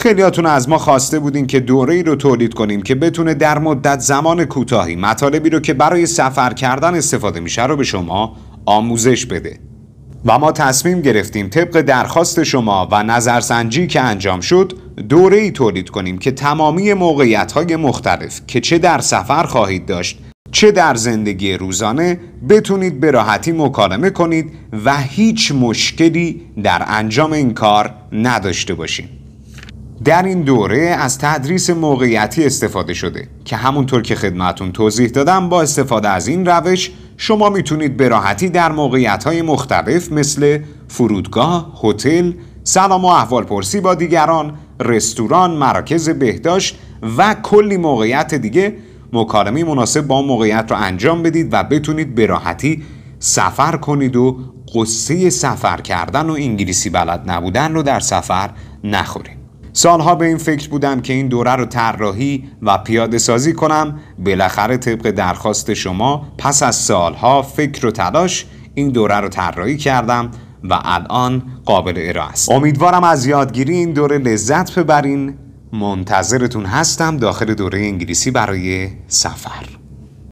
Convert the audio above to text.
خیلیاتون از ما خواسته بودین که دوره‌ای رو تولید کنیم که بتونه در مدت زمان کوتاهی مطالبی رو که برای سفر کردن استفاده میشه رو به شما آموزش بده. و ما تصمیم گرفتیم طبق درخواست شما و نظرسنجی که انجام شد دوره‌ای تولید کنیم که تمامی موقعیت‌های مختلف که چه در سفر خواهید داشت چه در زندگی روزانه بتونید به راحتی مکالمه کنید و هیچ مشکلی در انجام این کار نداشته باشید. در این دوره از تدریس موقعیتی استفاده شده که همونطور که خدمتون توضیح دادم با استفاده از این روش شما میتونید به راحتی در موقعیت‌های مختلف مثل فرودگاه، هتل، سلام و احوالپرسی با دیگران، رستوران، مراکز بهداشت و کلی موقعیت دیگه مکالمه مناسب با موقعیت رو انجام بدید و بتونید به راحتی سفر کنید و قصه سفر کردن و انگلیسی بلد نبودن رو در سفر نخورید. سالها به این فکر بودم که این دوره رو طراحی و پیاده سازی کنم. بالاخره طبق درخواست شما پس از سالها فکر و تلاش این دوره رو طراحی کردم و الان قابل ارائه است. امیدوارم از یادگیری این دوره لذت ببرین. منتظرتون هستم داخل دوره انگلیسی برای سفر.